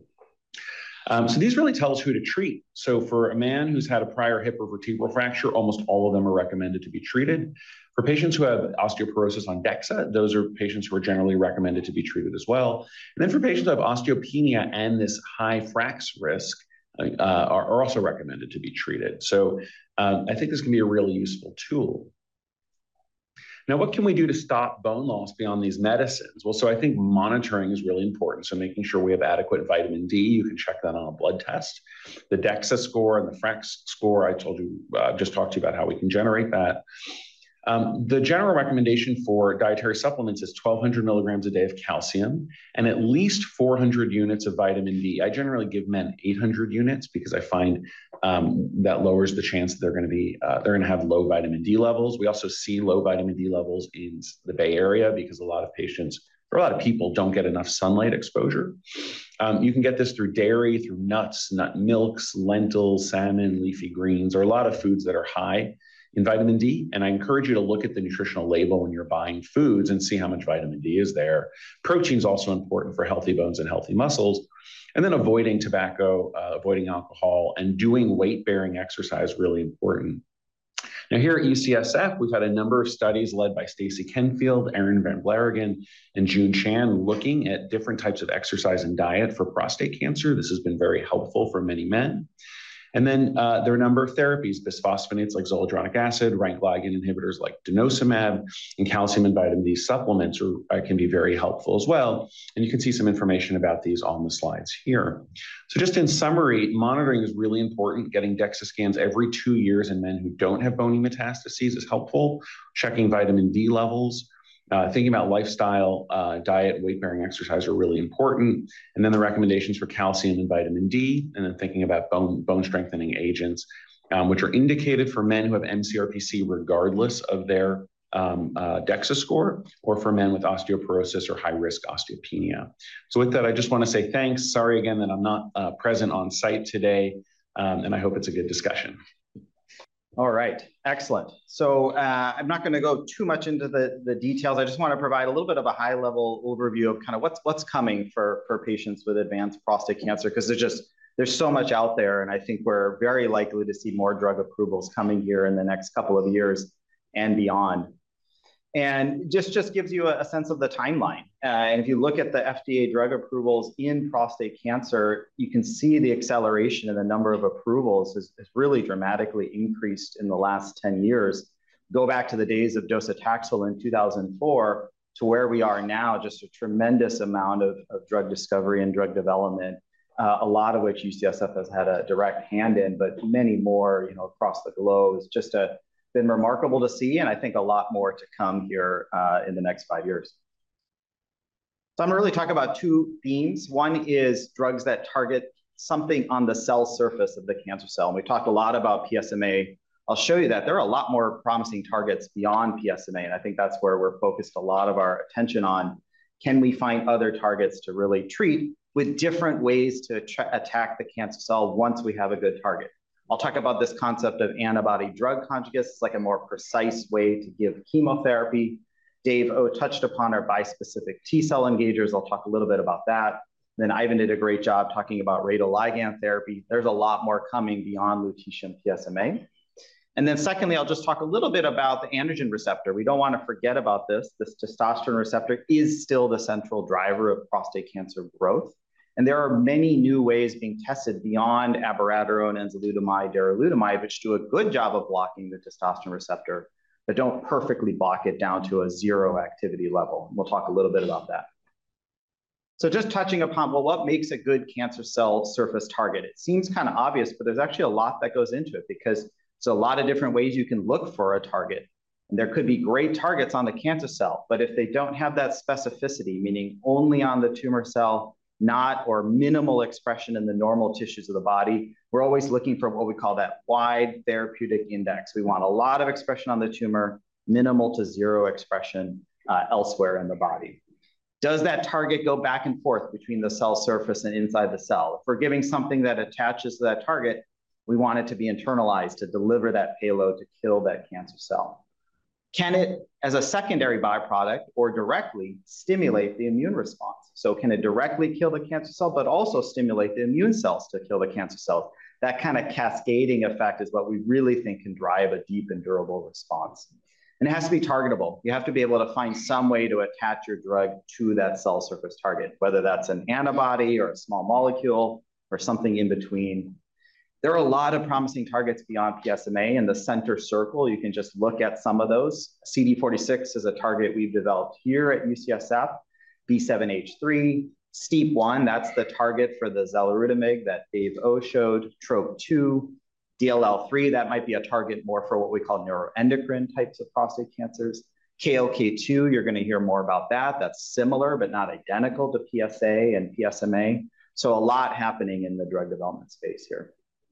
So these really tell us who to treat. So for a man who's had a prior hip or vertebral fracture, almost all of them are recommended to be treated. For patients who have osteoporosis on DEXA, those are patients who are generally recommended to be treated as well. And then for patients who have osteopenia and this high FRAX risk, are also recommended to be treated. So I think this can be a really useful tool. Now, what can we do to stop bone loss beyond these medicines? Well, so I think monitoring is really important. So making sure we have adequate vitamin D, you can check that on a blood test. The DEXA score and the FRAX score, I told you, just talked to you about how we can generate that. The general recommendation for dietary supplements is 1,200 milligrams a day of calcium and at least 400 units of vitamin D. I generally give men 800 units because I find that lowers the chance that they're going to have low vitamin D levels. We also see low vitamin D levels in the Bay Area because a lot of people don't get enough sunlight exposure. You can get this through dairy, through nuts, nut milks, lentils, salmon, leafy greens. There are a lot of foods that are high in vitamin D, and I encourage you to look at the nutritional label when you're buying foods and see how much vitamin D is there. Protein is also important for healthy bones and healthy muscles. And then avoiding tobacco, avoiding alcohol, and doing weight-bearing exercise, really important. Now here at UCSF, we've had a number of studies led by Stacy Kenfield, Aaron Van Blarigan, and June Chan looking at different types of exercise and diet for prostate cancer. This has been very helpful for many men. And then there are a number of therapies, bisphosphonates like zoledronic acid, rank ligand inhibitors like denosumab, and calcium and vitamin D supplements can be very helpful as well. And you can see some information about these on the slides here. So just in summary, monitoring is really important. Getting DEXA scans every 2 years in men who don't have bony metastases is helpful. Checking vitamin D levels. Thinking about lifestyle, diet, weight-bearing exercise are really important. And then the recommendations for calcium and vitamin D, and then thinking about bone strengthening agents, which are indicated for men who have MCRPC regardless of their DEXA score, or for men with osteoporosis or high-risk osteopenia. So with that, I just want to say thanks. Sorry again that I'm not present on site today, and I hope it's a good discussion. All right, excellent. So I'm not going to go too much into the details. I just want to provide a little bit of a high-level overview of kind of what's coming for patients with advanced prostate cancer, because there's so much out there, and I think we're very likely to see more drug approvals coming here in the next couple of years and beyond. And just gives you a sense of the timeline. And if you look at the FDA drug approvals in prostate cancer, you can see the acceleration in the number of approvals has really dramatically increased in the last 10 years. Go back to the days of docetaxel in 2004 to where we are now, just a tremendous amount of drug discovery and drug development. a lot of which UCSF has had a direct hand in, but many more, across the globe. It's just been remarkable to see, and I think a lot more to come here in the next 5 years. So I'm going to really talk about two themes. One is drugs that target something on the cell surface of the cancer cell. And we talked a lot about PSMA. I'll show you that there are a lot more promising targets beyond PSMA, and I think that's where we're focused a lot of our attention on. Can we find other targets to really treat with different ways to attack the cancer cell once we have a good target? I'll talk about this concept of antibody drug conjugates. It's like a more precise way to give chemotherapy. Dave O touched upon our bispecific T-cell engagers. I'll talk a little bit about that. Then Ivan did a great job talking about radioligand therapy. There's a lot more coming beyond lutetium PSMA. And then secondly, I'll just talk a little bit about the androgen receptor. We don't want to forget about this. This testosterone receptor is still the central driver of prostate cancer growth. And there are many new ways being tested beyond abiraterone, enzalutamide, darolutamide, which do a good job of blocking the testosterone receptor, but don't perfectly block it down to a zero activity level. We'll talk a little bit about that. So just touching upon, well, what makes a good cancer cell surface target? It seems kind of obvious, but there's actually a lot that goes into it because there's a lot of different ways you can look for a target. And there could be great targets on the cancer cell, but if they don't have that specificity, meaning only on the tumor cell, not or minimal expression in the normal tissues of the body, we're always looking for what we call that wide therapeutic index. We want a lot of expression on the tumor, minimal to zero expression elsewhere in the body. Does that target go back and forth between the cell surface and inside the cell? If we're giving something that attaches to that target, we want it to be internalized to deliver that payload to kill that cancer cell. Can it, as a secondary byproduct or directly, stimulate the immune response? So can it directly kill the cancer cell, but also stimulate the immune cells to kill the cancer cells? That kind of cascading effect is what we really think can drive a deep and durable response. And it has to be targetable. You have to be able to find some way to attach your drug to that cell surface target, whether that's an antibody or a small molecule or something in between. There are a lot of promising targets beyond PSMA. In the center circle, you can just look at some of those. CD46 is a target we've developed here at UCSF. B7H3, STEAP1, that's the target for the xaluritamig that Dave O showed. TROP2, DLL3, that might be a target more for what we call neuroendocrine types of prostate cancers. KLK2, you're going to hear more about that. That's similar, but not identical to PSA and PSMA. So a lot happening in the drug development space here.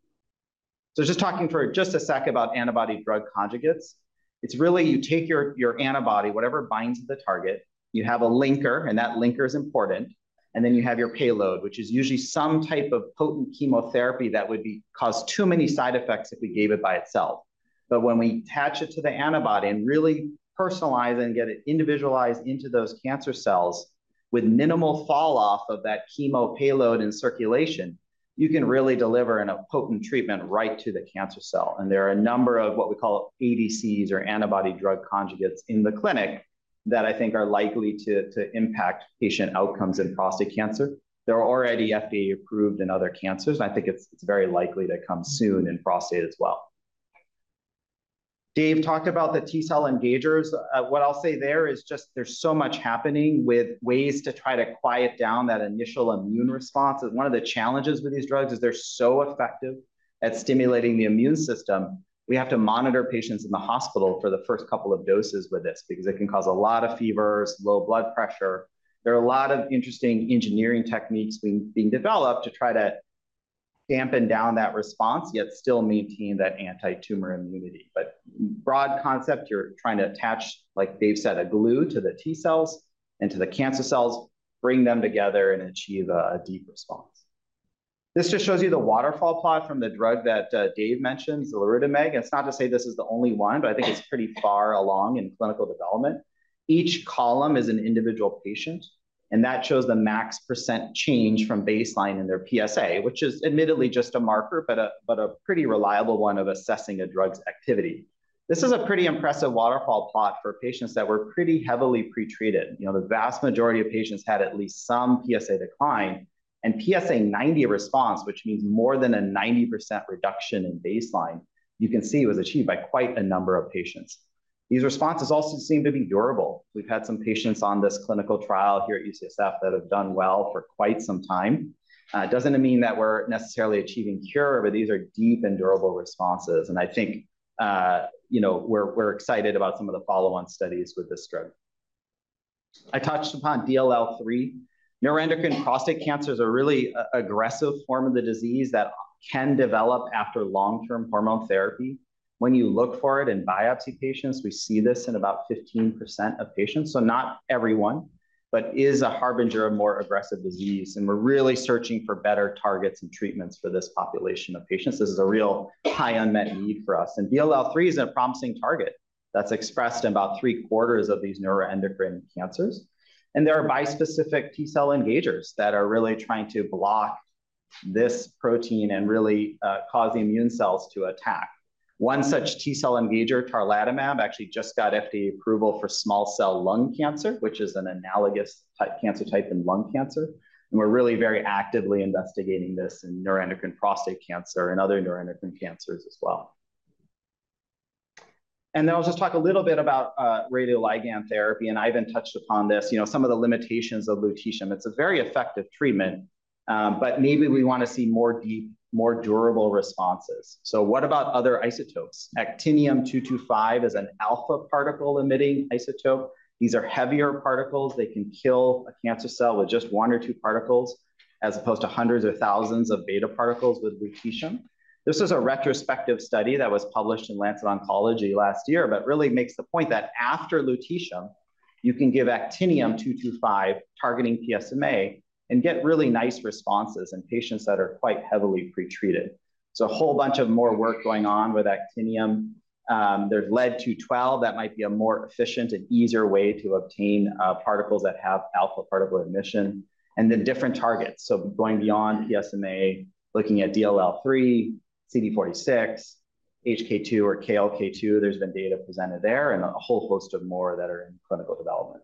So just talking for just a sec about antibody drug conjugates. It's really, you take your antibody, whatever binds to the target, you have a linker, and that linker is important. And then you have your payload, which is usually some type of potent chemotherapy that would cause too many side effects if we gave it by itself. But when we attach it to the antibody and really personalize and get it individualized into those cancer cells with minimal fall off of that chemo payload in circulation, you can really deliver a potent treatment right to the cancer cell. And there are a number of what we call ADCs or antibody drug conjugates in the clinic that I think are likely to impact patient outcomes in prostate cancer. They're already FDA approved in other cancers, and I think it's very likely to come soon in prostate as well. Dave talked about the T-cell engagers. What I'll say there is just there's so much happening with ways to try to quiet down that initial immune response. One of the challenges with these drugs is they're so effective at stimulating the immune system. We have to monitor patients in the hospital for the first couple of doses with this because it can cause a lot of fevers, low blood pressure. There are a lot of interesting engineering techniques being developed to try to dampen down that response, yet still maintain that anti-tumor immunity. But broad concept, you're trying to attach, like Dave said, a glue to the T cells and to the cancer cells, bring them together and achieve a deep response. This just shows you the waterfall plot from the drug that Dave mentioned, xaluritamig. It's not to say this is the only one, but I think it's pretty far along in clinical development. Each column is an individual patient, and that shows the max % change from baseline in their PSA, which is admittedly just a marker, but a pretty reliable one of assessing a drug's activity. This is a pretty impressive waterfall plot for patients that were pretty heavily pretreated. The vast majority of patients had at least some PSA decline, and PSA 90 response, which means more than a 90% reduction in baseline, you can see was achieved by quite a number of patients. These responses also seem to be durable. We've had some patients on this clinical trial here at UCSF that have done well for quite some time. Doesn't mean that we're necessarily achieving cure, but these are deep and durable responses. And I think, we're excited about some of the follow-on studies with this drug. I touched upon DLL3. Neuroendocrine prostate cancer is a really aggressive form of the disease that can develop after long-term hormone therapy. When you look for it in biopsy patients, we see this in about 15% of patients. So not everyone, but is a harbinger of more aggressive disease. And we're really searching for better targets and treatments for this population of patients. This is a real high unmet need for us. And DLL3 is a promising target that's expressed in about 3/4 of these neuroendocrine cancers. And there are bispecific T-cell engagers that are really trying to block this protein and really cause the immune cells to attack. One such T-cell engager, tarlatamab, actually just got FDA approval for small cell lung cancer, which is an analogous cancer type in lung cancer. And we're really very actively investigating this in neuroendocrine prostate cancer and other neuroendocrine cancers as well. And then I'll just talk a little bit about radioligand therapy, and Ivan touched upon this, some of the limitations of lutetium. It's a very effective treatment, but maybe we want to see more deep, more durable responses. So what about other isotopes? Actinium-225 is an alpha particle emitting isotope. These are heavier particles. They can kill a cancer cell with just 1 or 2 particles, as opposed to hundreds or thousands of beta particles with lutetium. This was a retrospective study that was published in Lancet Oncology last year, but really makes the point that after lutetium, you can give actinium-225 targeting PSMA and get really nice responses in patients that are quite heavily pretreated. So a whole bunch of more work going on with actinium. There's lead-212 that might be a more efficient and easier way to obtain particles that have alpha particle emission, and then different targets. So going beyond PSMA, looking at DLL3, CD46, HK2 or KLK2, there's been data presented there, and a whole host of more that are in clinical development.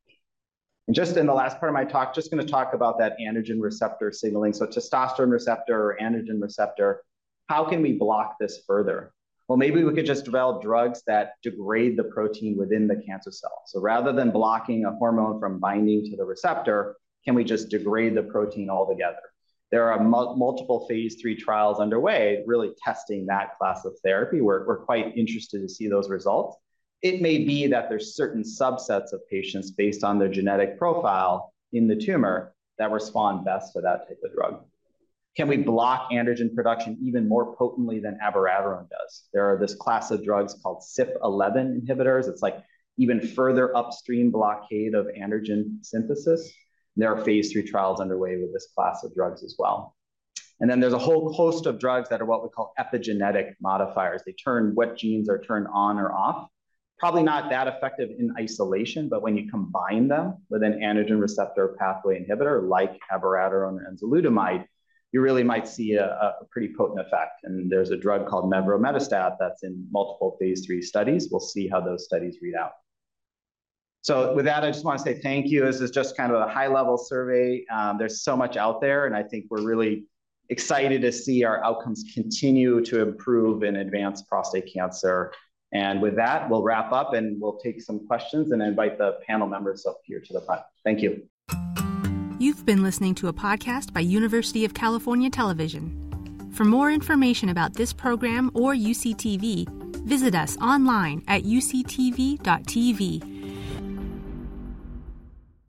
And just in the last part of my talk, just going to talk about that androgen receptor signaling. So testosterone receptor or androgen receptor, how can we block this further? Well, maybe we could just develop drugs that degrade the protein within the cancer cell. So rather than blocking a hormone from binding to the receptor, can we just degrade the protein altogether? There are multiple phase 3 trials underway, really testing that class of therapy. We're quite interested to see those results. It may be that there's certain subsets of patients based on their genetic profile in the tumor that respond best to that type of drug. Can we block androgen production even more potently than abiraterone does? There are this class of drugs called CYP11 inhibitors. It's like even further upstream blockade of androgen synthesis. There are phase 3 trials underway with this class of drugs as well. And then there's a whole host of drugs that are what we call epigenetic modifiers. They turn what genes are turned on or off. Probably not that effective in isolation, but when you combine them with an androgen receptor pathway inhibitor like abiraterone or enzalutamide, you really might see a pretty potent effect. And there's a drug called mevrometostat that's in multiple phase 3 studies. We'll see how those studies read out. So with that, I just want to say thank you. This is just kind of a high-level survey. There's so much out there, and I think we're really excited to see our outcomes continue to improve in advanced prostate cancer. And with that, we'll wrap up and we'll take some questions and invite the panel members up here to the front. Thank you. You've been listening to a podcast by University of California Television. For more information about this program or UCTV, visit us online at uctv.tv